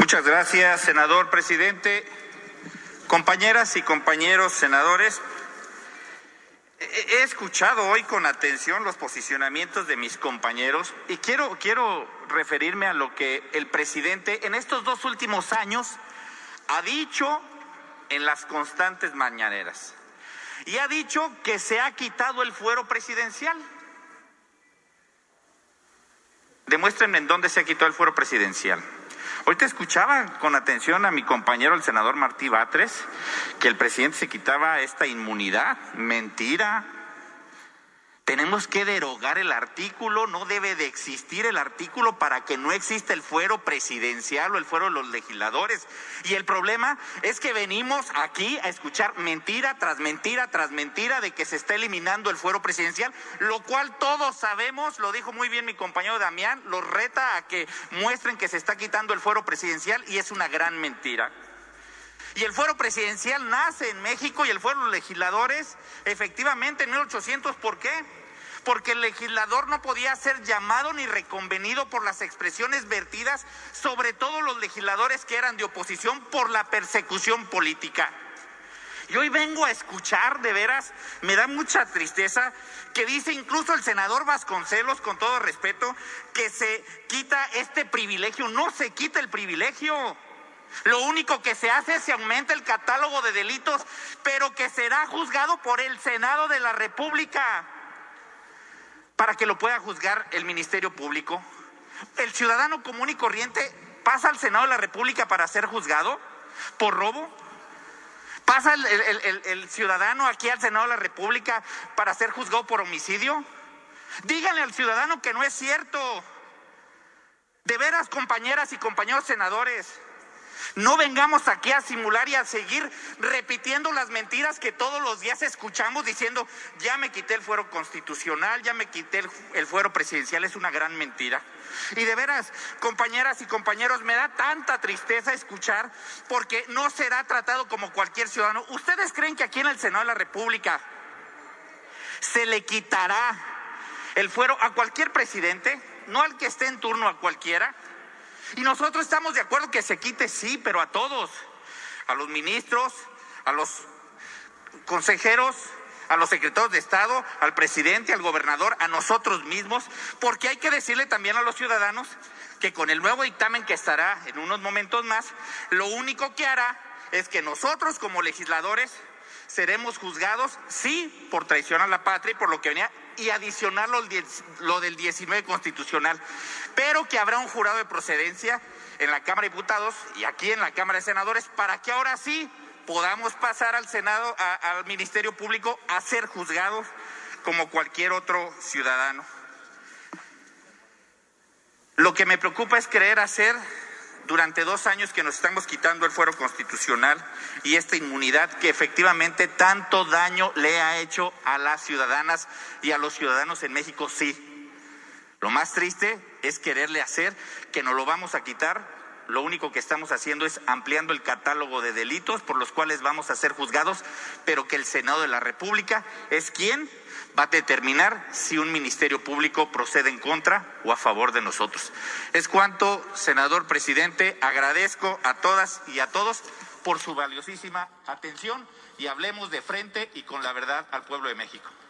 Muchas gracias, senador presidente. Compañeras y compañeros senadores, he escuchado hoy con atención los posicionamientos de mis compañeros y quiero referirme a lo que el presidente en estos 2 últimos años ha dicho en las constantes mañaneras. Y ha dicho que se ha quitado el fuero presidencial. Demuéstrenme en dónde se ha quitado el fuero presidencial. Ahorita escuchaba con atención a mi compañero el senador Martí Batres que el presidente se quitaba esta inmunidad. Mentira. Tenemos que derogar el artículo, no debe de existir el artículo para que no exista el fuero presidencial o el fuero de los legisladores. Y el problema es que venimos aquí a escuchar mentira tras mentira tras mentira de que se está eliminando el fuero presidencial, lo cual todos sabemos, lo dijo muy bien mi compañero Damián, los reta a que muestren que se está quitando el fuero presidencial y es una gran mentira. Y el fuero presidencial nace en México y el fuero de los legisladores efectivamente en 1800, ¿por qué? Porque el legislador no podía ser llamado ni reconvenido por las expresiones vertidas, sobre todo los legisladores que eran de oposición, por la persecución política. Y hoy vengo a escuchar, de veras, me da mucha tristeza, que dice incluso el senador Vasconcelos, con todo respeto, que se quita este privilegio. No se quita el privilegio. Lo único que se hace es se aumenta el catálogo de delitos, pero que será juzgado por el Senado de la República, para que lo pueda juzgar el Ministerio Público. El ciudadano común y corriente pasa al Senado de la República para ser juzgado por robo. ¿Pasa el ciudadano aquí al Senado de la República para ser juzgado por homicidio? Díganle al ciudadano que no es cierto. De veras, compañeras y compañeros senadores, no vengamos aquí a simular y a seguir repitiendo las mentiras que todos los días escuchamos diciendo, ya me quité el fuero constitucional, ya me quité el fuero presidencial. Es una gran mentira. Y de veras, compañeras y compañeros, me da tanta tristeza escuchar porque no será tratado como cualquier ciudadano. ¿Ustedes creen que aquí en el Senado de la República se le quitará el fuero a cualquier presidente? No al que esté en turno, a cualquiera. Y nosotros estamos de acuerdo que se quite, sí, pero a todos, a los ministros, a los consejeros, a los secretarios de Estado, al presidente, al gobernador, a nosotros mismos, porque hay que decirle también a los ciudadanos que con el nuevo dictamen que estará en unos momentos más, lo único que hará es que nosotros como legisladores seremos juzgados, sí, por traición a la patria y por lo que venía, y adicionar lo del 19 constitucional, pero que habrá un jurado de procedencia en la Cámara de Diputados y aquí en la Cámara de Senadores para que ahora sí podamos pasar al Senado, al Ministerio Público a ser juzgados como cualquier otro ciudadano. Lo que me preocupa es querer hacer durante 2 años que nos estamos quitando el fuero constitucional y esta inmunidad que efectivamente tanto daño le ha hecho a las ciudadanas y a los ciudadanos en México, sí. Lo más triste es quererle hacer que nos lo vamos a quitar. Lo único que estamos haciendo es ampliando el catálogo de delitos por los cuales vamos a ser juzgados, pero que el Senado de la República es quien va a determinar si un ministerio público procede en contra o a favor de nosotros. Es cuanto, senador presidente. Agradezco a todas y a todos por su valiosísima atención y hablemos de frente y con la verdad al pueblo de México.